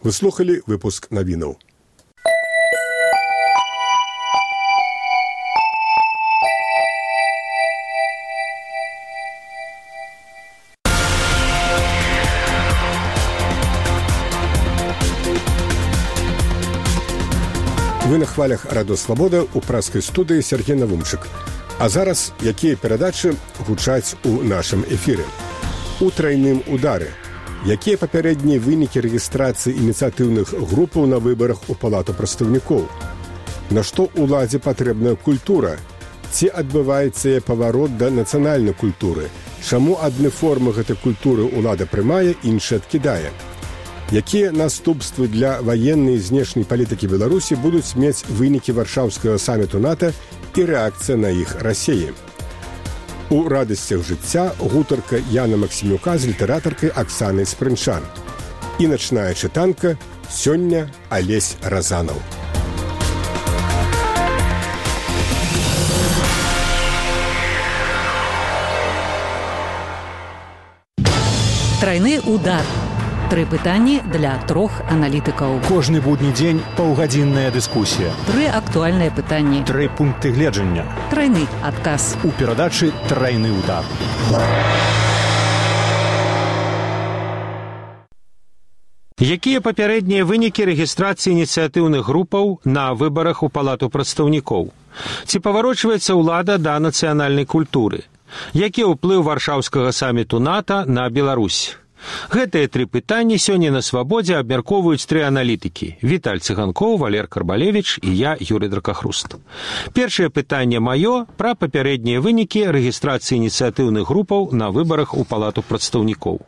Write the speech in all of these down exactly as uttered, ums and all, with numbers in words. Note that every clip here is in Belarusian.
Вы слухали выпуск навінаў. Вы на хвалях Радыё Свабода ў праскай студыі Сергей Навумчык. А зараз якія перадачы гучаць у нашым эфіры? У трайным удары. Якія папярэднія вынікі рэгістрацыі ініцыятыўных групаў на выбарах у Палату прадстаўнікоў? На што ўладзе патрэбная культура? Ці адбываецца яе паварот да нацыянальнай культуры? Чаму адны формы гэтай культуры ўлада прымае, іншыя адкідае? Якія наступствы для ваеннай і знешняй палітыкі Беларусі будуць мець вынікі варшаўскага саміту НАТО і рэакцыя на іх Расіі? У радасцях жыцця гутарка Яна Максімюка з літаратаркай Аксанай Спрынчан. І начная чытанка сёння Алесь Разанаў. Трайны удар. Тры пытанні для трох аналітыкаў. Кожны будні дзень паўгадзінная дыскусія. Тры актуальныя пытанні. Тры пункты гледжання. Трайны адказ. У перадачы «Трайны удар». Якія папярэднія вынікі рэгістрацыі ініцыятыўных групаў на выбарах у Палату прадстаўнікоў? Ці паварочваецца ўлада да нацыянальнай культуры? Які ўплыў варшаўскага саміту НАТО на Беларусь? Гэтыя тры пытанні сёння на Свабодзе абмяркоўваюць тры аналітыкі: Віталь Цыганкоў, Валер Карбалевіч і я, Юрый Дракахруст. Першае пытанне маё пра папярэднія вынікі рэгістрацыі ініцыятыўных групаў на выбарах у Палату прадстаўнікоў.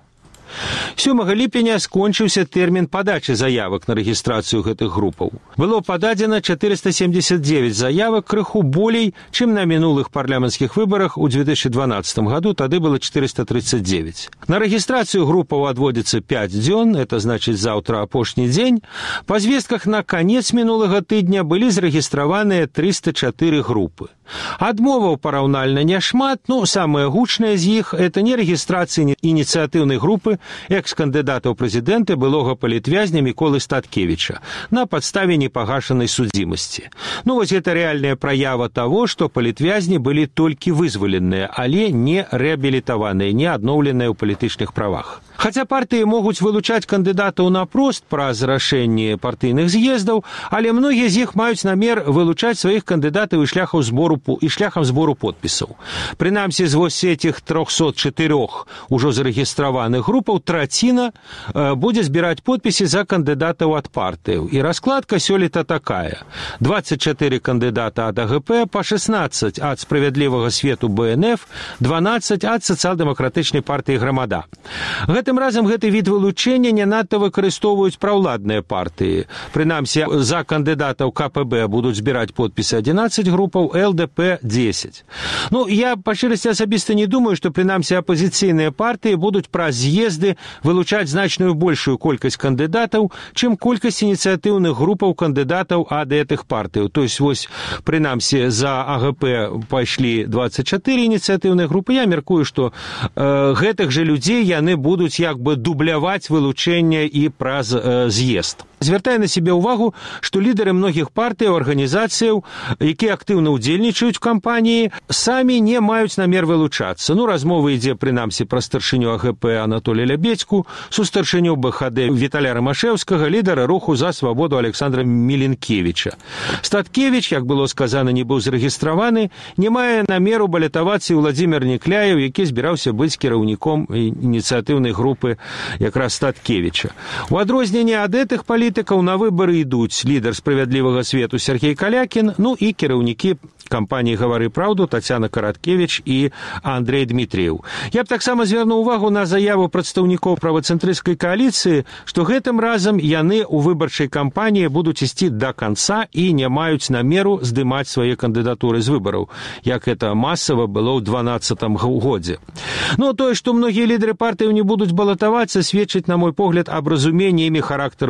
сёмага ліпеня скончыўся тэрмін падачы заявак на рэгістрацыю гэтых групаў. Было пададзена чатырыста семдзесят дзевяць заявак, крыху болей, чым на мінулых парламенцкіх выбарах у две тысячы дванаццатым году, тады было чатырыста тридцать девять. На рэгістрацыю групаў адводзіцца пяць дзён, это значыць заўтра апошні дзень. Па звестках на канец мінулага тыдня былі зарэгістраваныя трыста чатыры групы. Адмоваў параўнальна няшмат, но самая гучная з іх – это не рэгістрацыя ініцыятыўнай групы экс-кандыдата ў прэзідэнты былога палітвязня Міколы Статкевіча на падставе непагашанай судзімасці. Ну вось гэта рэальная праява таго, што палітвязні былі толькі вызваленыя, але не рэабілітаваныя, не адноўленыя ў палітычных правах. Хаця партыі могуць вылучаць кандыдатаў напрост праз рашэнне партыйных з'ездаў, але многія з іх маюць намер вылучаць сваіх кандыдатаў і шляхаў збору і шляхам збору подпісаў. Прынамсі, з вось этих трохсот чатырох ужо зарэгістраваных групаў траціна э, будзе збіраць подпісы за кандыдатаў ад партыяў. І раскладка сёлета такая: двадцать чатыры кандыдата ад АГП, па шестнадцать ад справядлівага свету БНФ, дванаццаць ад сацыял-дэмакратычнай партыі Грамада. Гэтым разам гэты від вылучэння не надта выкарыстоўваюць праўладныя партыі. Прынамсі, за кандыдатаў КПБ будуць збіраць подпісы адзінаццаць групаў, ЛДП десять. Ну, я па шчырасці асабіста не думаю, што прынамсі апазіцыйныя партыі будуць праз з'езды вылучаць значную большую колькасць кандыдатаў, чым колькасць ініцыятыўных групаў кандыдатаў ад гэтых партыяў. То есть, вось, прынамсі, за АГП пайшлі двадцать чатыры ініцыятыўныя групы. Я мяркую, што э, гэтых жа людзей яны будуць як бы дубляваць вылучэнне і праз э, з'езд. Звяртае на сябе ўвагу, што лідары многіх партый, арганізацыяў, якія актыўна ўдзельнічаюць у кампаніі, самі не маюць намер вылучацца. Ну, размова ідзе, прынамсі, пра старшыню АГП Анатолія Лябедзьку, сустаршыню БХД Віталя Рамашэўскага, лідара руху за свабоду Александра Міленкевіча. Статкевіч, як было сказана, не быў зарэгістраваны, не мае намеру балятавацца і Владзімір Некляеў, які збіраўся быць кіраўніком ініцыятыўнай групы якраз Статкевіча. У адрозненне ад гэтых палітыкаў на выбары ідуць лідар справядлівага свету Сергей Калякін, ну і кіраўнікі кампаніі «Гавары праўду» Тацяна Караткевіч і Андрей Дмітрыеў. Я б таксама звярнуў увагу на заяву прадстаўнікоў правацэнтрысцкай кааліцыі, што гэтым разам яны ў выбарчай кампаніі будуць ісці да канца і не маюць намеру здымаць свае кандыдатуры з выбараў, як гэта масава было ў дванаццатым годзе. Ну, тое, што многія лідары партыяў не будуць балатавацца, сведчыць, на мой погляд, аб разуменні імі характару этой кампаніі.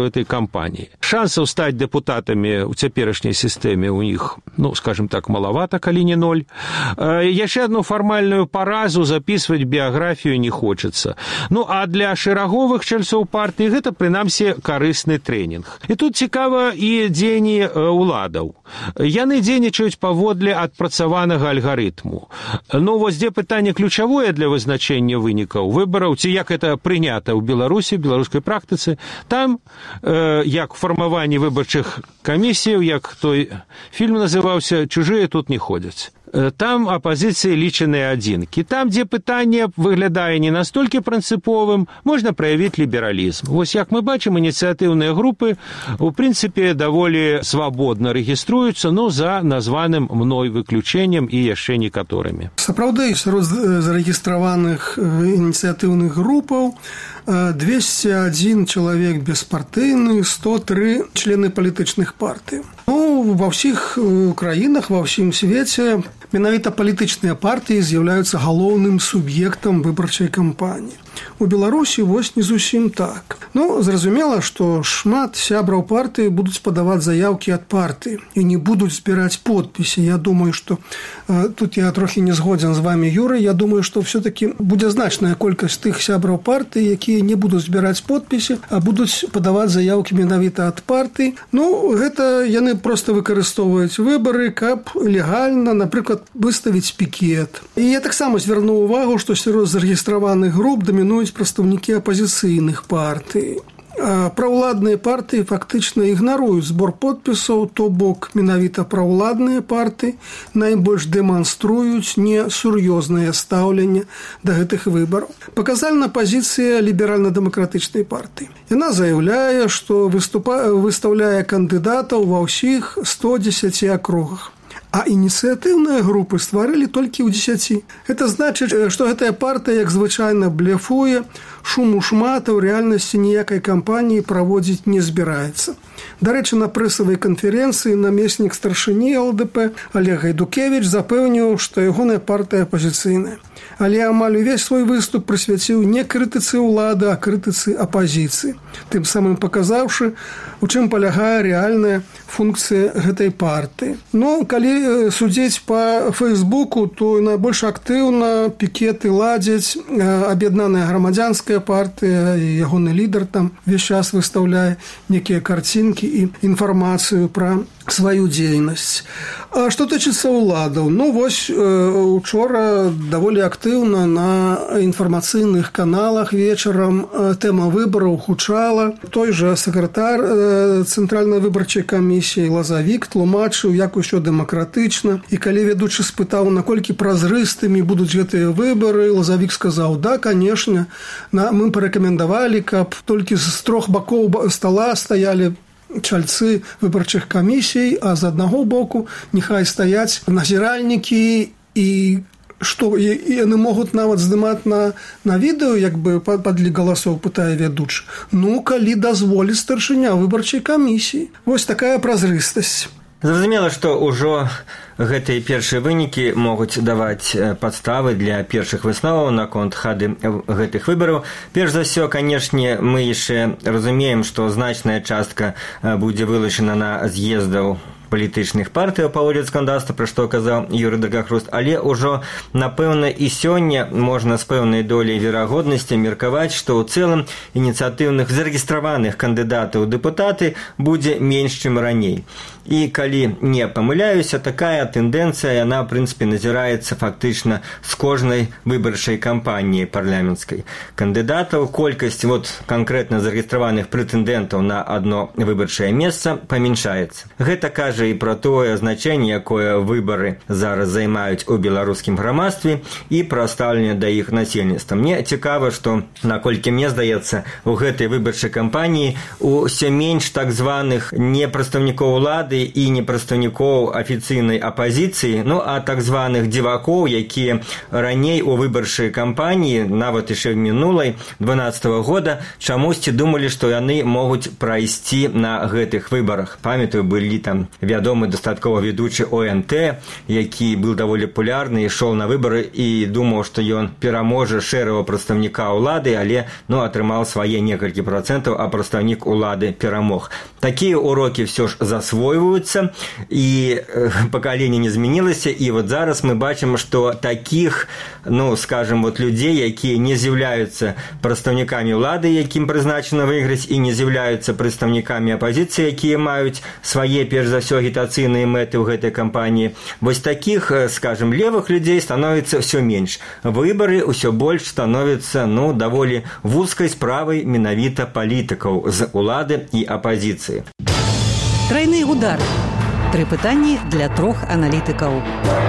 кампаніі. Шансаў стаць дэпутатамі ў цяперашняй сістэме у іх, ну, скажем так, малавата, калі не ноль. Яшчэ одну фармальную паразу записывать біяграфію не хочацца. Ну, а для шэраговых чальцоў партыі гэта, прынамсі, карысны трэнінг. І тут цікава і дзеянні уладаў. Яны дзейнічаюць паводле адпрацаванага алгарытму. Ну, вось дзе пытанне ключавое для вызначэння вынікаў выбараў, ці як это прынята ў Беларусі, беларускай практыцы, там, э, як фармаванне выбарчых камісіяў, як той фільм называўся «Чужыя тут не ходзяць». Там апозіцыі лічаныя адзінкі. Там, дзе пытанне выглядае не настолькі прынцыповым, можна праявіць лібералізм. Вось як мы бачым, ініцыятыўныя групы, у прынцыпе, даволі свабодна рэгіструюцца, ну, за названым мной выключэннем і яшчэ некаторымі. Сапраўды, сярод зарэгістраваных ініцыятыўных групаў двесце адзін чалавек беспартыйны, сто тры члены палітычных партый. Ну, ва ўсіх краінах, ва ўсім свеце менавіта палітычныя партыі з'яўляюцца галоўным суб'ектам выбарчай кампаніі. У Беларусі вось не зусім так. Ну, зразумела, што шмат сябраў партыі будуць падаваць заяўкі ад партыі і не будуць збіраць подпісы. Я думаю, што э, тут я трохі не згодзен з вамі, Юрый, я думаю, што все-таки будзе значная колькасць тых сябраў партыі, якія не будуць збіраць подпісы, а будуць падаваць заяўкі менавіта ад партыі. Ну, гэта яны проста выкарыстоўваюць выбары, каб легальна, напрыклад, выставіць пікет. І я таксама звярнуў увагу, што сярод зарэгістраваных груп дамінуюць прадстаўнікі апазіцыйных партый. А праўладныя партыі фактычна ігнаруюць збор подпісаў, то бок менавіта праўладныя партыі найбольш дэманструюць несур'ёзнае стаўленне да гэтых выбараў. Паказальна пазіцыя ліберальна-дэмакратычнай партыі. Яна заяўляе, што выступа... выстаўляе кандыдатаў ва ўсіх сто дзесяці акругах. А ініцыятыўныя групы стварылі толькі ў дзесяці. Гэта значыць, што гэтая партыя, як звычайна, блефуе, шуму шмат, а ў рэальнасці ніякай кампаніі праводзіць не збіраецца. Дарэчы, на прэсавай канферэнцыі намеснік старшыні эл дэ пэ Олег Гайдукевіч запэўніў, што ягоная партыя апазіцыйная. Але амаль увесь свой выступ прысвяціў не крытыцы ўлады, а крытыцы апазіцыі, тым самым паказаўшы, у чым палягае рэальная функцыя гэтай партыі. Ну, калі судзіць па Фэйсбуку, то найбольш актыўна пікеты ладзяць аб'яднаная грамадзянская партыя, і ягоны лідар там увесь час выстаўляе некія карцінкі і інфармацыю пра сваю дзейнасць. А што тычыцца ўладаў? Ну, вось учора даволі актыўна на інфармацыйных каналах вечарам тэма выбараў гучала. Той жа сакратар Цэнтральнай выбарчай камісіі Лазавік тлумачыў, як усё дэмакратычна. І калі ведучы спытаў, наколькі празрыстымі будуць гэтыя выбары, Лазавік сказаў: да, канешне, мы парэкамендавалі, каб толькі з трох бакоў стала стаялі чальцы выбарчых камісій, а з аднаго боку няхай стаяць назіральнікі, і што яны могуць нават здымаць на, на відэо, як бы падлік галасоў, пытае ведучы. Ну, калі дазволіць старшыня выбарчай камісіі. Вось такая празрыстасць. Зразумела, што ўжо гэтыя першыя вынікі могуць даваць падставы для першых высноваў наконт хады гэтых выбараў. Перш за ўсё, канешне, мы яшчэ разумеем, што значная частка будзе вылучана на з'ездаў палітычных партый паводле законодаўства, пра што казаў Юрый Драгахруст, але ўжо, напэўна, і сёння можна з пэўнай доляй верагоднасці меркаваць, што ў цэлым ініцыятыўных зарэгістраваных кандыдатаў у дэпутаты будзе менш, чым раней. І калі не памыляюся, такая тэндэнцыя, яна, в прынцыпе, назіраецца фактычна з кожнай выбарчай кампаніі парламенцкай. Кандыдатаў, колькасць вот, канкрэтна зарэгістраваных прэтэндэнтаў на адно выбарчае месца памяншаецца. Гэта кажа і пра тое значэнне, якое выбары зараз займаюць у беларускім грамадстве, і пра стаўленне да іх насельніцтва. Мне цікава, што, наколькі мне здаецца, у гэтай выбарчай кампаніі усё менш так званых не прадстаўнікоў улады і не прадстаўнікоў афіцыйнай апазіцыі, ну а так званых дзівакоў, якія раней у выбарчай кампаніі, нават яшчэ в мінулай дванаццатага года, чамусьці думалі, што яны могуць прайсці на гэтых выбарах. Памятаю, былі там вядомы дастаткова ведучы о эн тэ, які быў даволі папулярны, ішоў на выбары і думаў, што ён пераможа шэрага прадстаўніка ўлады, але ну, атрымаў свае некалькі працэнтаў, а прадстаўнік улады перамог. Такія урокі все ж засвойваюцца, і пакаленне не змянілася, і вот зараз мы бачым, што такіх, ну, скажем, вот людзей, якія не з'яўляюцца прадстаўнікамі ўлады, якім прызначана выйграць, і не з'яўляюцца прадстаўнікамі апазіцыі, якія маюць свае, перш за ўсё, агітацыйныя мэты ў гэтай кампаніі. Вось такіх, скажем, левых людзей становіцца ўсё менш. Выбары ўсё больш становяцца, ну, даволі вузкай справай менавіта палітыкаў з улады і апазіцыі. Трайны удар. Тры пытанні для трох аналітыкаў.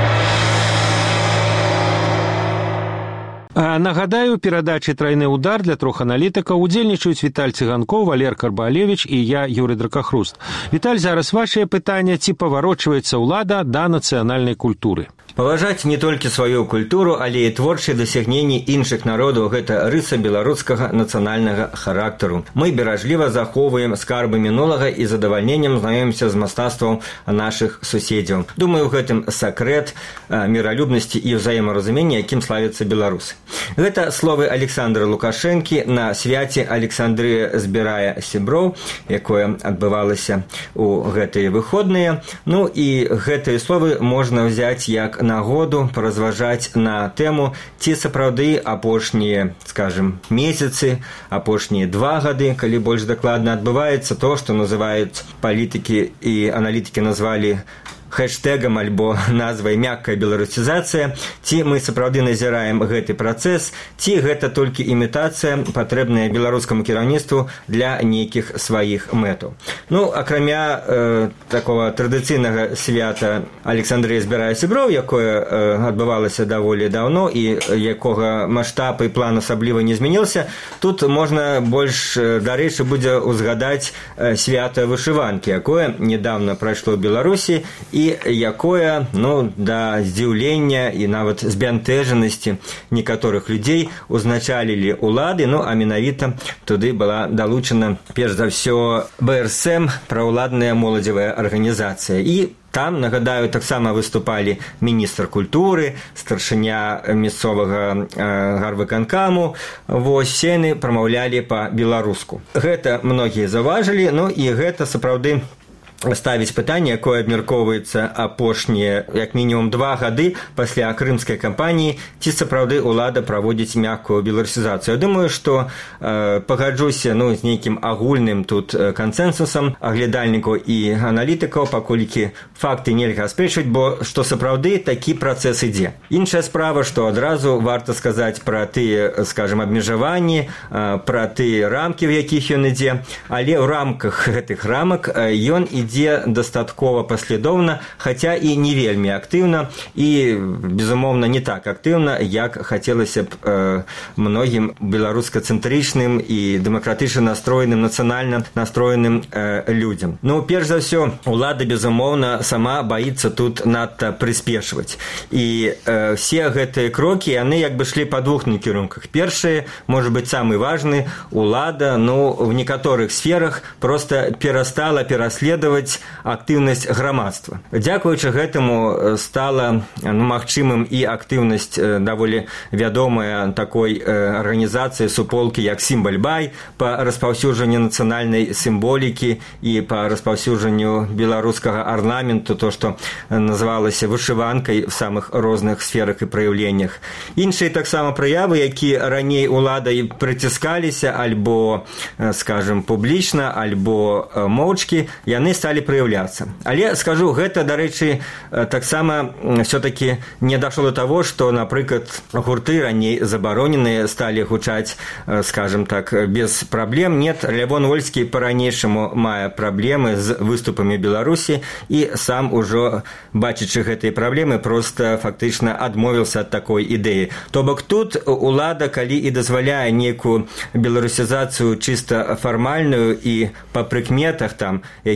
Нагадаю, у перадачы «Трайны удар» для трох аналітыкаў удзельнічаюць Віталь Цыганкоў, Валер Карбалевіч і я, Юрый Дракахруст. Віталь, зараз вашае пытанне, ці паварочваецца ўлада да нацыянальнай культуры? Паважаць не толькі сваю культуру, але і творчыя дасягненні іншых народаў – гэта рыса беларускага нацыянальнага характару. Мы беражліва захоўваем скарбы мінулага і задавальненнем знаёмімся з мастацтвам нашых суседзяў. Думаю, у гэтым сакрэт міралюбнасці і ўзаемаразумення, якім славяцца беларусы. Гэта словы Александра Лукашэнкі на свяце «Александрыя збірае сяброў», якое адбывалася ў гэтыя выходныя. Ну і гэтыя словы можна ўзяць як нагоду паразважаць на тэму, ці сапраўды апошнія, скажем, месяцы, апошнія два гады, калі больш дакладна, адбываецца то, што называюць палітыкі і аналітыкі назвалі хэштэгам альбо назвай мяккая беларусізацыя, ці мы сапраўды назіраем гэты працэс, ці гэта толькі імітацыя, патрэбная беларускаму кіраўніцтву для нейкіх сваіх мэтаў. Ну, акрамя э, такого традыцыйнага свята Александрыя збірае сяброў, якое э, адбывалася даволі даўно і якога маштаб і план асабліва не змяніўся, тут можна больш дарэчы будзе ўзгадаць э, свята вышыванкі, якое недавно прайшло ў Беларусі, і якое, ну, да здзіўлення і нават збянтэжанасці некаторых людзей узначалілі ўлады, ну, а менавіта туды была далучана, перш за ўсё, бэ эр эс эм, праўладная моладзевая арганізацыя. І там, нагадаю, таксама выступалі міністр культуры, старшыня мясцовага э, гарвыканкаму. Вось все яны прамаўлялі па-беларуску. Гэта многія заўважылі, ну і гэта сапраўды ставіць пытанне, якое абмяркоўваецца апошнія, як мінімум, два гады пасля крымскай кампаніі, ці сапраўды ўлада праводзіць мяккую беларусізацыю. Я думаю, што э, пагаджуся, ну, з нейкім агульным тут кансэнсусам аглядальнікаў і аналітыкаў, паколькі факты нельга аспрэчваць, бо што сапраўды такі працэс ідзе. Іншая справа, што адразу варта сказаць пра тыя, скажем, абмежаванні, э, пра тыя рамкі, в якіх ён ідзе, але ў рамках гэтых рамак э, ён ідзе ідзе дастаткова паслядоўна, хаця і не вельмі актыўна, і, безумоўна, не так актыўна, як хацелася б э, многім беларуска-цэнтрычным і дэмакратычна настроеным, нацыянальна настроеным э, людзям. Ну, перш за ўсё, улада, безумоўна, сама баіцца тут надта прыспешваць. І э, все гэтыя крокі, яны як бы шлі па двух накірунках. Першае, можа быць, самы важны, улада, ну, в некаторых сферах проста перастала пераследаваць актыўнасць грамадства. Дзякуючы гэтаму стала, ну, магчымым і актыўнасць даволі вядомая такой арганізацыі, суполкі, як Сімбаль-Бай, па распаўсюджанню нацыянальнай сімволікі і па распаўсюджанню беларускага арнаменту, то, што называлася вышыванкай в самых розных сферах і праяўленнях. Іншыя таксама праявы, якія раней уладай прыціскаліся альбо, скажем, публічна, альбо моўчкі, яны сталі праяўляцца. Але, скажу, гэта, дарэчы, таксама все-таки не дашло до того, што, напрыклад, гурты раней забароненыя сталі гучаць, скажем так, без праблем. Нет, Лявон Вольскі па-ранейшаму мае праблемы з выступамі Беларусі і сам ужо, бачачы гэтыя праблемы, проста фактычна адмовіўся ад такой ідэі. То бок тут улада, калі і дазваляе нейкую беларусізацыю чыста фармальную і па прыкметах там, якія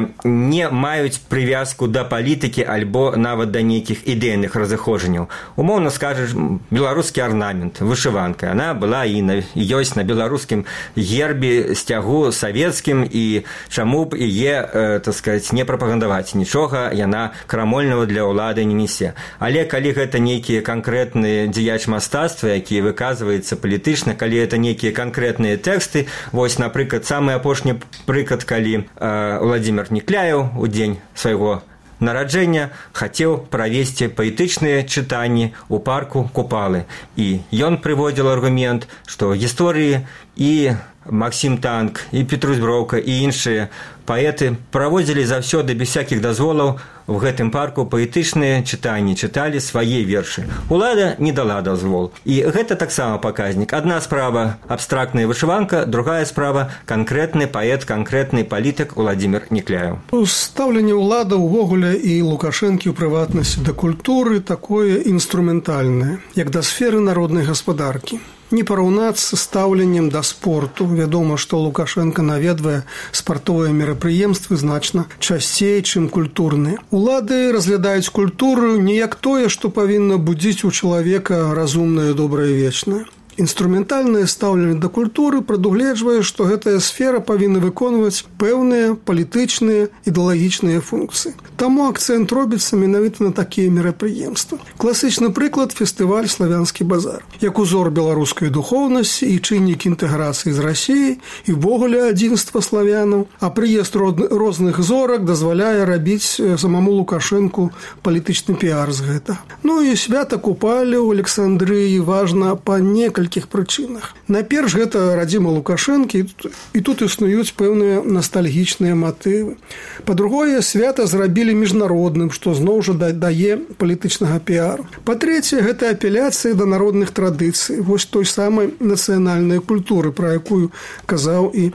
не маюць прывязку да палітыкі альбо нават да нейкіх ідэйных разыходжанняў. Умоўна скажаш, беларускі арнамент, вышыванка, она была і на, ёсць на беларускім гербе, сцягу савецкім, і чаму б яе, э, так сказаць, не прапагандаваць, нічога яна крамольнага для ўлады не несе. Але калі гэта нейкія канкрэтныя дзеяч мастацтва, які выказваецца палітычна, калі это нейкія канкрэтныя тэксты, вось, напрыклад, самы апошні прыклад, калі э, Владимир Некляев у дзень свайго нараджэння хацеў правесці паэтычныя чытанні ў парку Купалы. І ён прыводзіў аргумент, што гісторыі і Максим Танк, і Петрусь Броўка, і іншыя паэты праводзілі заўсёды без всякіх дазволаў в гэтым парку паэтычныя чытанні, чыталі свае вершы. Улада не дала дазвол. І гэта таксама паказнік. Адна справа абстрактная вышыванка, другая справа канкрэтны паэт, канкрэтны палітык Владимир Некляев. Стаўленне ўлады ўвогуле і Лукашэнкі ў прыватнасці да культуры такое інструментальнае, як да сферы народнай гаспадаркі. Не параўнацца стаўленнем да спорту. Вядома, што Лукашенко наведвае спартовыя мерапрыемствы значна часцей, чым культурныя. Улады разглядаюць культуру не як тое, што павінна будзіць у чалавека разумнае, добрае, вечнае. Інструментальнае стаўленне да культуры прадугледжвае, што гэтая сфера павінна выконваць пэўныя палітычныя ідэалагічныя функцыі. Таму акцэнт робіцца менавіта на такія мерапрыемствы. Класічны прыклад – фестываль «Славянскі базар». Як узор беларускай духоўнасці і чыннік інтэграцыі з Расіяй і ввогуле адзінства славянаў, а прыезд розных зорак дазваляе рабіць самому Лукашэнку палітычны піар з гэтага. Ну і свята Купалі ў Александрыі важна па некалькі прычынах. Найперш, гэта радзіма Лукашэнкі, і тут існуюць пэўныя настальгічныя матывы. Па-другое, свята зрабілі міжнародным, што зноў жа дае палітычнага піару. Па-трэцяе, гэта апеляцыя да народных традыцый, вось той самай нацыянальнай культуры, пра якую казаў і э,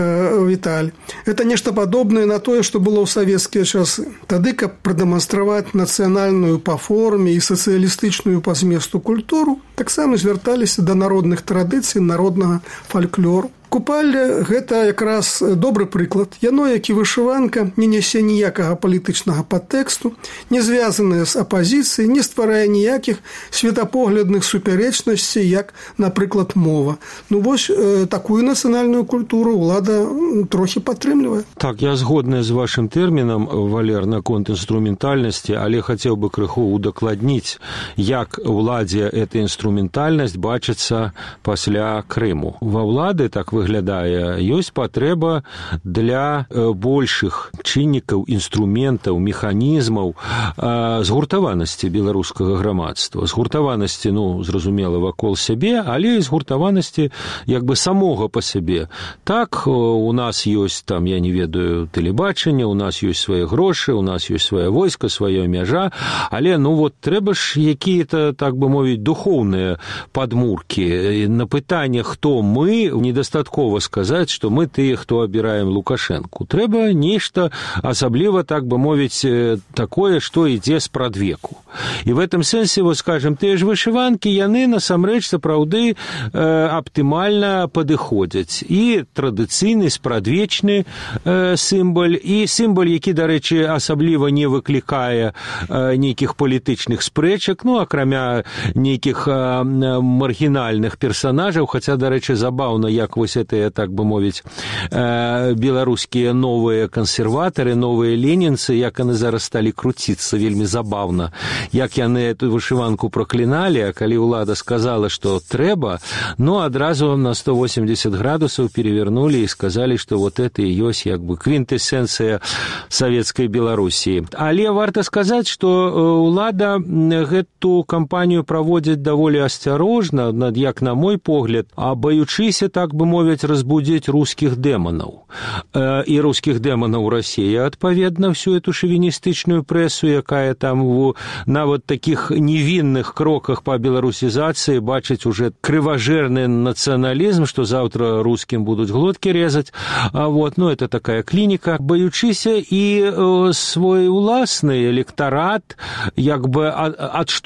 Віталь. Гэта нешта падобнае на тое, што было ў савецкія часы. Тады, каб прадэманстраваць нацыянальную па форме і сацыялістычную па зместу культуру, таксама звярталіся да народных традыцый, народнага фальклору. Купалле – гэта якраз добры прыклад. Яно, як і вышыванка, не нясе ніякага палітычнага падтэксту, не звязанае з апазіцыяй, не стварае ніякіх светапоглядных супярэчнасцей, як, напрыклад, мова. Ну, вось э, такую нацыянальную культуру ўлада трохі падтрымлівае. Так, я згодны з вашым тэрмінам, Валер, наконт інструментальнасці, але хацеў бы крыху удакладніць, як уладзе эта інструментальнасць бачыцца пасля Крыму. Ва ўлады, так выглядае, ёсць патрэба для большых чыннікаў, інструментаў, механізмаў згуртаванасці беларускага грамадства. Згуртаванасці, ну, зразумела, вакол сябе, але і згуртаванасці як бы самога па сябе. Так, у нас ёсць там, я не ведаю, тэлебачанне, у нас ёсць свае грошы, у нас ёсць свае войска, свая мяжа, але, ну, вот трэба ж якія-то, так бы мовіць, духоўныя падмуркі. На пытанне, хто мы, недастаткова сказаць, што мы тыя, хто абіраем Лукашэнку. Трэба нешта асабліва, так бы мовіць, такое, што ідзе спрадвеку. І в этом сэнсе, вот, скажем, тыя ж вышыванкі, яны насамрэч сапраўды э, аптымальна падыходзяць. І традыцыйны, спрадвечны э, сімбаль, і сімбаль, які, дарэчы, асабліва не выклікае э, нейкіх палітычных спрэчак, ну, акрамя нейкіх э, маргінальных персанажаў, хаця, дарэчы, забаўна, як вось гэтыя, так бы мовіць, э, беларускія новыя кансерватары, новыя ленінцы, як яны зараз сталі круціцца, вельмі забаўна, як яны эту вышыванку пракліналі, а калі ўлада сказала, што трэба, ну, адразу на сто восемьдесят градусаў перевернулі і сказалі, што вот это і ёсць як бы квінтэсенцыя савецкай Беларусі. Але варта сказаць, што ўлада гэту кампанію праводзіць даволі асцярожна, як на мой погляд, абаючыся, так бы мовіць, разбудзіць рускіх дэманаў. І рускіх дэманаў Расія, адпаведна, всю эту шавіністычную прэсу, якая там у нават такіх невінных кроках па беларусізацыі бачыць уже крыважэрны нацыяналізм, што заўтра рускім будуць глоткі резаць. А вот, ну, это такая клініка. Баючыся і э, свой уласны электарат як бы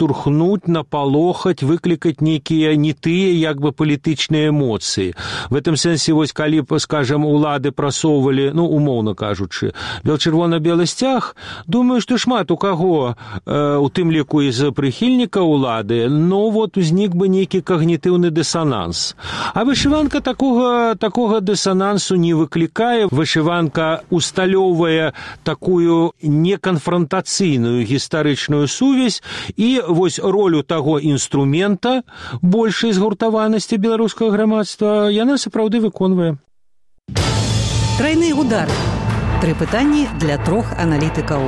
адштурхнуць, напалохаць, выклікаць нейкія не тыя як бы палітычныя эмоцыі. В этом гэтым сэнсе, вось калі б, скажам, улады прасоўвалі, ну, умоўна кажучы, чырвона-белы сцяг, думаю, што шмат у каго, э, у тым ліку і з прыхільніка улады, ну, вот узнік бы нейкі когнітыўны дысананс. А вышыванка такога, такога дысанансу не выклікае. Вышыванка усталёўвае такую неканфронтацыйную гістарычную сувязь, і вось ролю таго інструмента большай згуртаванасці беларускага грамадства яна сапраўды выконвае. Трайны удар. Тры пытанні для трох аналітыкаў.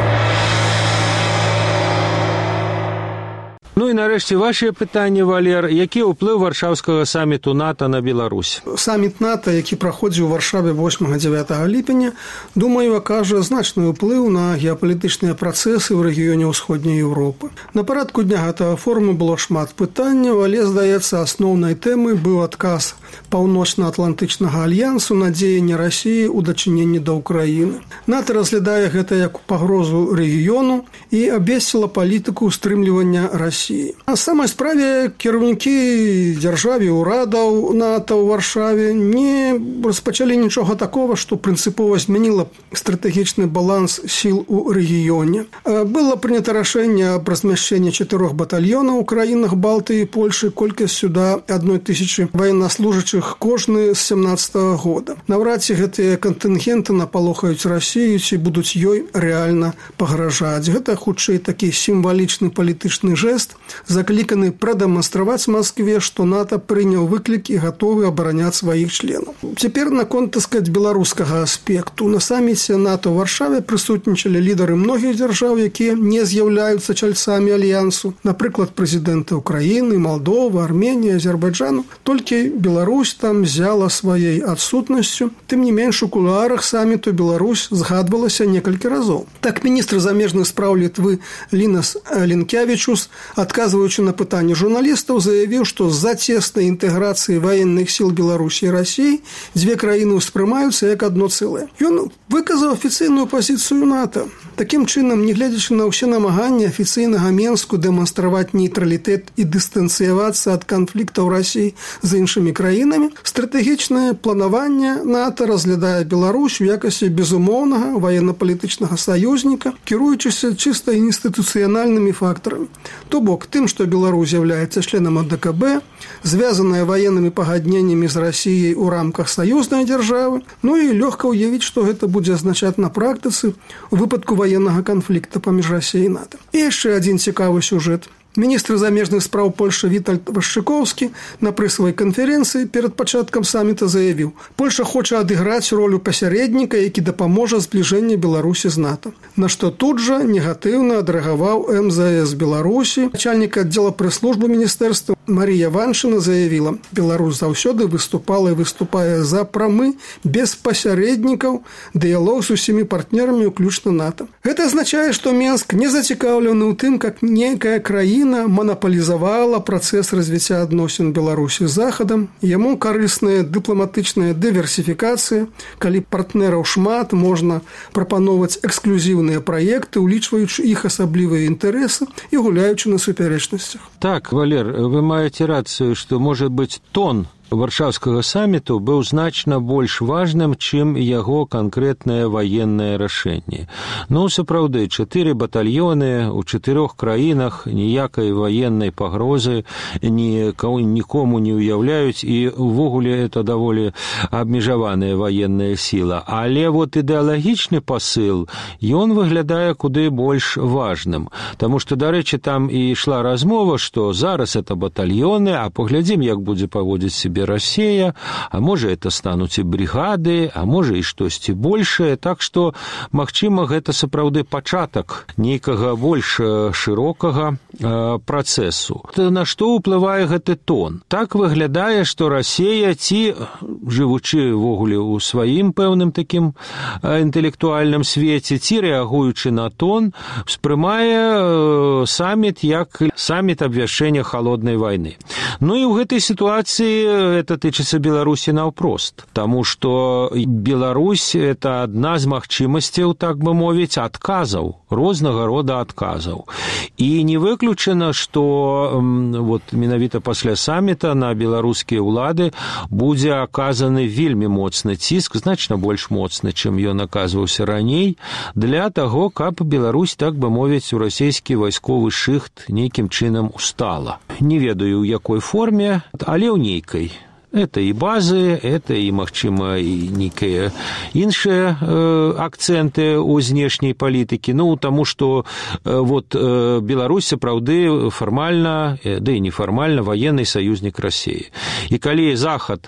Ну і нарэшце вашыя пытанні, Валер. Які ўплыў варшаўскага саміту НАТО на Беларусь? Саміт НАТО, які праходзіў у Варшаве восьмага-дзявятага ліпеня, думаю, акажа значны ўплыў на геапалітычныя працэсы ў рэгіёне ўсходняй Еўропы. На парадку дня гэтага форуму было шмат пытанняў, але, здаецца, асноўнай тэмай быў адказ Паўночна-Атлантычнага альянсу на дзеянні Расіі ў дачыненні да Ўкраіны. НАТО разглядае гэта як пагрозу рэгіёну і абвесціла палітыку стрымлівання Расіі. На самай справе кіраўнікі дзяржавы ўрадаў НАТО ў Варшаве не распачалі нічога такого, што прынцыпова змяніла стратэгічны баланс сіл у рэгіёне. Было прынята рашэнне аб размяшчэнні чатырох батальёнаў у краінах Балтыі і Польшы колькасцю да адной тысячы ваеннаслужачых кожны з сямнаццатага года. Наўрад ці гэтыя кантынгенты напалохаюць Расію ці будуць ёй рэальна пагражаць. Гэта хутчэй такі сімвалічны палітычны жэст, закліканы прадэманстраваць Маскве, што НАТО прыняў выклік і гатовы абараняць сваіх членаў. Цяпер наконт, так сказаць, беларускага аспекту. На саміце НАТО ў Варшаве прысутнічалі лідары многіх дзяржаў, якія не з'яўляюцца чальцамі альянсу. Напрыклад, прэзідэнты Украіны, Малдовы, Арменіі, Азербайджану. Толькі Беларусь там з'яла сваей адсутнасцю. Тым не менш, у кулуарах саміту Беларусь згадвалася некалькі разоў. Так, міністр замежных спраў Літвы Лінас Лінкявічус, адказваючы на пытанні журналістаў, заявіў, што з-за цеснай інтэграцыі ваенных сіл Беларусі і Расіі дзве краіны ўспрымаюцца як адно цэлае. Ён выказаў афіцыйную пазіцыю НАТО. Такім чынам, нягледзячы на ўсе намаганні афіцыйнага Менску дэманстраваць нейтралітэт і дыстанцыявацца ад канфліктаў Расіі з іншымі краінамі, стратэгічнае планаванне НАТО разглядае Беларусь у якасці безумоўнага ваенна-палітычнага саюзніка, кіруючыся чыста інстытуцыянальнымі фактарамі. То бок, тым, што Беларусь з'яўляецца членам А Д К Б, звязаная ваеннымі пагадненнямі з Расіяй у рамках саюзнай дзяржавы, ну і лёгка ўявіць, што гэта будзе азначаць на практыцы у выпадку ваеннага канфлікта паміж Расіяй і НАТО. І яшчэ адзін цікавы сюжэт. Міністр замежных спраў Польшчы Вітальд Вашчыкоўскі на прэсавай канферэнцыі перад пачаткам саміта заявіў: Польша хоча адыграць ролю пасярэдніка, які дапаможа збліжэння Беларусі з НАТО. На што тут жа негатыўна адрэагаваў Эм Зэ Эс Беларусі. Начальнік аддзела прэс-службы міністэрства Марія Ваншына заявіла: Беларусь заўсёды выступала і выступае за прамы, без пасярэднікаў, дыялог з усімі партнерамі, уключна НАТО. Гэта азначае, што Менск не зацікаўлены ў тым, как нейкая краіна монополізавала працэс развіцця адносін Беларусі з Захадам. Яму карысная дыпламатычная дыверсіфікацыя, калі партнераў шмат, можна прапаноўваць эксклюзіўныя праекты, улічваючы іх асаблівыя інтарэсы і гуляючы на супярэчнасцях. Так, Валер, вы маеце рацыю, што, можа быць, тон варшаўскага саміту быў значна больш важным, чым яго канкрэтнае ваеннае рашэнне. Ну, сапраўды, чатыры батальёны ў чатырох краінах ніякай ваеннай пагрозы нікому не ўяўляюць, і ўвогуле это даволі абмежаваная ваенная сіла. Але вот ідэалагічны пасыл, ён выглядае куды больш важным. Таму што, дарэчы, там і ішла размова, што зараз это батальёны, а паглядзім, як будзе паводзіць сябе Расія, а можа это стануць і бригады, а можа і штосьці большае, так што, магчыма, гэта сапраўды пачатак нейкага больш шырокага э, працэсу. На што ўплывае гэты тон? Так выглядае, што Расія, ці, жывучы ввогуле ў сваім пэўным такім э, інтэлектуальным свеце, ці рэагуючы на тон, успрымае э, саміт як саміт абвяшчэння халоднай вайны. Ну і ў гэтай сітуацыі это тычыцца Беларусі наўпрост, таму што Беларусь – это адна з магчымасцяў, так бы мовіць, адказаў, рознага рода адказаў. І не выключана, што вот, менавіта пасля саміта на беларускія ўлады будзе аказаны вельмі моцны ціск, значна больш моцны, чым ён аказваўся раней, для таго, каб Беларусь, так бы мовіць, у расійскі вайсковы шыхт нейкім чынам устала. Не ведаю, у якой форме, але ў нейкай. Это и базы, это и, магчыма, и некие іншыя э, акценты у знешняй палітыкі. Ну, таму што э, вот э, Беларусь сапраўды фармальна, э, да і нефармальна ваенны саюзнік Расіі. І калі Захад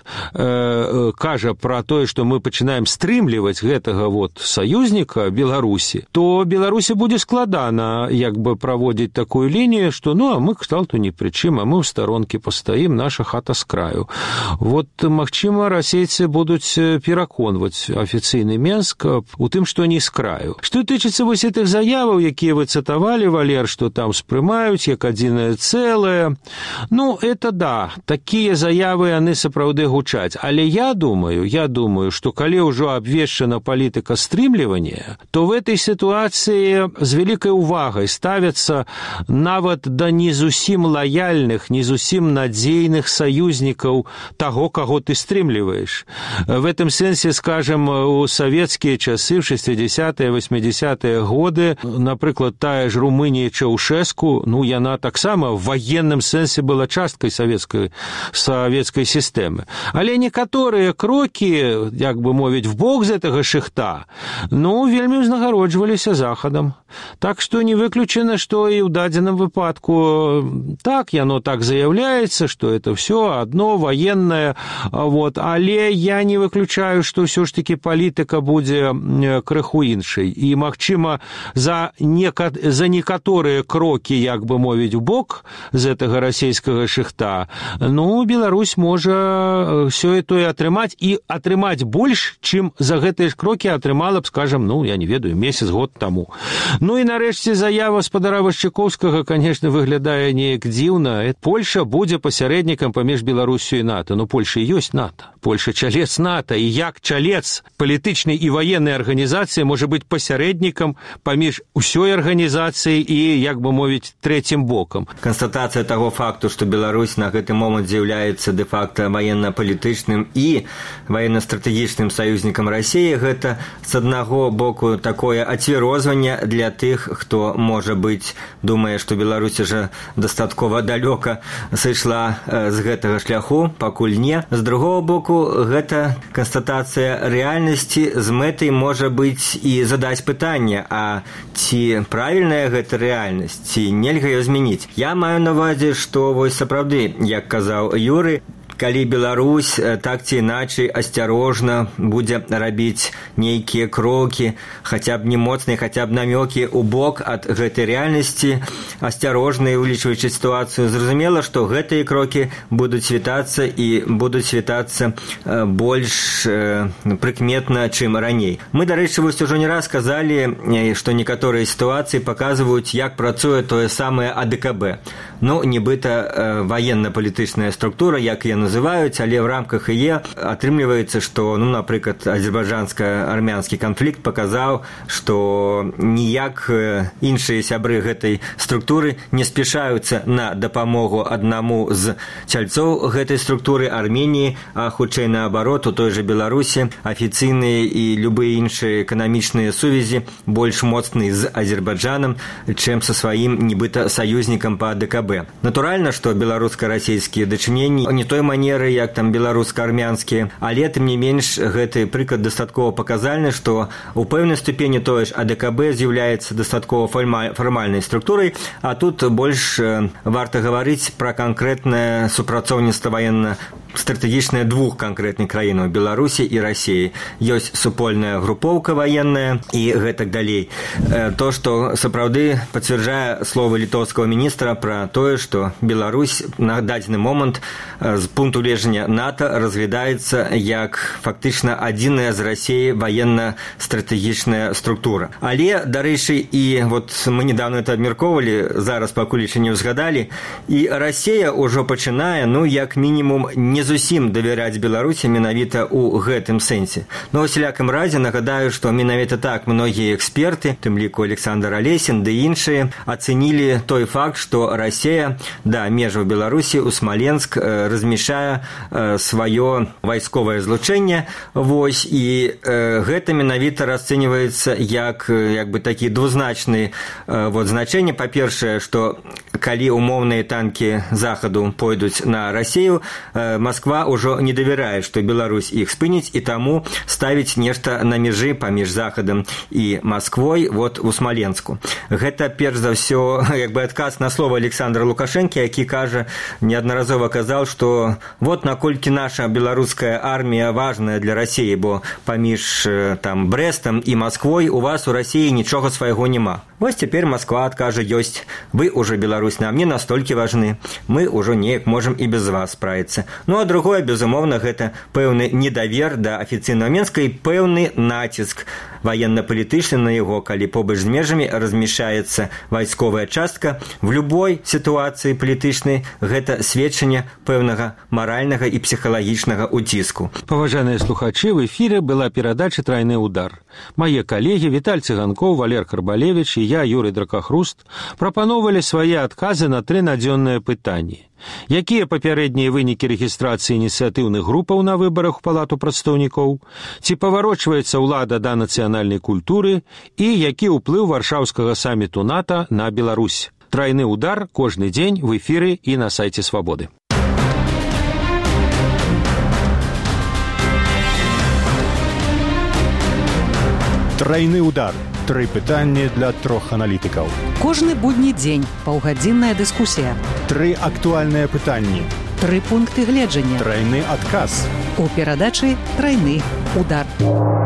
э, кажа пра тое, што мы пачынаем стрымліваць гэтага вот саюзніка Беларусі, то Беларусі будзе складана як бы праводзіць такую лінію, што ну, а мы к кшталту ні пры чым, а мы ў старонкі пастаім, наша хата з краю. Вот, магчыма, расейцы будуць пераконваць афіцыйны Менск у тым, што не з краю. Што тычыцца вось гэтых заяваў, якія вы цытавалі, Валер, што там спрымаюць як адзінае цэлае, ну, это да, такія заявы, яны сапраўды гучаць. Але я думаю, я думаю, што калі ўжо абвешчана палітыка стрымлівання, то в этой сітуацыі з вялікай увагай ставяцца нават да не зусім лаяльных, не зусім надзейных саюзнікаў того, кого ты стрымліваешь. В этом сенсе, скажем, у советские часы, в шестидесятые, восьмидесятые годы, напрыклад, тая ж Румынія Чаушэску, ну, яна таксама в военным сенсе была часткай советской, советской системы. Але некаторыя крокі, як бы мовіць, в бок з гэтага шыхта, ну, вельмі ўзнагароджваліся Захадам. Так што не выключана, што і ў дадзеным выпадку так, яно так заяўляецца, што это все одно военное. Вот. Але я не выключаю, што ўсё ж такі палітыка будзе крыху іншай. І, магчыма, за, нека... за некаторыя крокі, як бы мовіць, у бок з гэтага расійскага шыхта, ну, Беларусь можа сёе-тое атрымаць і атрымаць больш, чым за гэтыя ж крокі атрымала б, скажам, ну, я не ведаю, месяц, год таму. Ну і нарэшце заява спадара Вашчакоўскага, конечно, выглядае неяк дзіўна. Польша будзе пасярэднікам паміж Беларусю і НАТО. Ну, Польша ёсць НАТО. Польша чалец НАТО. І як чалец палітычнай і ваеннай арганізацыі можа быць пасярэднікам паміж усёй арганізацыяй і, як бы мовіць, трэцім бокам. Канстатацыя таго факту, што Беларусь на гэты момант з'яўляецца дэ-факта ваенна-палітычным і ваенна-стратэгічным саюзнікам Расіі, гэта з аднаго боку такое ацвярозванне для тых, хто, можа быць, думае, што Беларусь уже дастаткова далёка сышла з гэтага шляху, пакуль не. З другого боку, гэта канстатацыя рэальнасці з мэтай можа быць і задаць пытанне, а ці правільная гэта рэальнасць, ці нельга ёй змяніць. Я маю на ўвазе, што вось сапраўды, як казаў Юры, калі Беларусь так ці іначай асцярожна будзе рабіць нейкія крокі, хаця б не моцныя, хаця б намёкі ў бок ад гэтай рэальнасці, асцярожна, улічваючы сітуацыю, зразумела, што гэтыя крокі будуць вітацца і будуць вітацца больш прыкметна, чым раней. Мы, дарэчы, вось ужо не раз казалі, што некаторыя сітуацыі паказваюць, як працуе тое самае А Дэ Ка Бэ. Ну, нібыта ваенна-палітычная структура, як яна называюць, але в рамках яе атрымліваецца, што, ну, напрыклад, азербайджанска-армянскі канфлікт паказаў, што ніяк іншыя сябры гэтай структуры не спяшаюцца на дапамогу аднаму з чальцоў гэтай структуры Арменіі, а хутчэй наабарот, у той жа Беларусі афіцыйныя і любыя іншыя эканамічныя сувязі больш моцныя з Азербайджанам, чым са сваім нібыта саюзнікам па А Дэ Ка Бэ. Натуральна, што беларуска-расійскія дачыненні не той манеры, як там беларуска-армянскія, але тым не менш гэты прыклад дастаткова паказальны, што ў пэўнай ступені тое ж А Дэ Ка Бэ з'яўляецца дастаткова фармальнай структурай, а тут больш варта гаварыць пра канкрэтнае супрацоўніцтва ваенна стратэгічныя двух канкрэтных краінаў, Беларусі і Расіі. Ёсць супольная групоўка ваенная і гэтак далей. То, што сапраўды пацвярджае словы літоўскага міністра пра тое, што Беларусь на дадзены момант з пункту гледжання НАТО разглядаецца як фактычна адзіная з Расіі ваенна-стратэгічная структура. Але, дарэчы, і вот мы недавно это абмяркоўвалі, зараз пакуль яшчэ не ўзгадалі, і Расія ўжо пачынае, ну, як мінімум, не зусім давяряць Беларусі менавіта ў гэтым сэнсе. Но ў усялякім разе нагадаю, што менавіта так многія эксперты, тым ліку Александр Алесін ды іншыя, ацэнілі той факт, што Расія да межаў Беларусі ў Смаленск размяшчае сваё вайсковае злучэнне. Вось, і гэта менавіта расцэньваецца як, як бы такі двузначны вот, значэнне. Па-першае, што калі умоўныя танкі захаду пойдуць на Расію, Масква ўжо не давярае, што Беларусь іх спыніць, і таму ставіць нешта на межы паміж захадам і Масквой вот у Смаленску. Гэта перш за ўсё як бы адказ на слова Александра Лукашэнкі, які кажа, неаднаразова казаў, што вот наколькі наша беларуская армія важная для Расіі, бо паміж там Брэстам і Масквой у вас у Расіі нічога свайго няма. Вось цяпер Масква адкажа, ёсць, вы ўжо, Беларусь, нам не настолькі важны, мы ўжо неяк можам і без вас справіцца. Ну а другое, безумоўна, гэта пэўны недавер да афіцыйнага Менска і пэўны націск военно-палітычны на яго, калі побач з межамі размяшчаецца вайсковая частка. В любой сітуацыі палітычнай гэта сведчанне пэўнага маральнага і псіхалагічнага ўціску. Паважаныя слухачы, в эфіры была перадача «Трайны удар». Мае калегі Віталь Цыганкоў, Валер Карбалевіч і я, Юрый Дракахруст, прапаноўвалі свае адказы на тры надзённыя пытанні. Якія папярэднія вынікі рэгістрацыі ініцыятыўных групаў на выбарах у Палату прадстаўнікоў? Ці паварочваецца ўлада да нацыянальнай культуры? І які ўплыў варшаўскага саміту НАТО на Беларусь? Трайны удар кожны дзень в эфіры і на сайце Свабоды. Трайны удар. Тры пытанні для трох аналітыкаў. Кожны будні дзень паўгадзінная дыскусія. Тры актуальныя пытанні. Тры пункты гледжання. Трайны адказ. У перадачы «Трайны удар».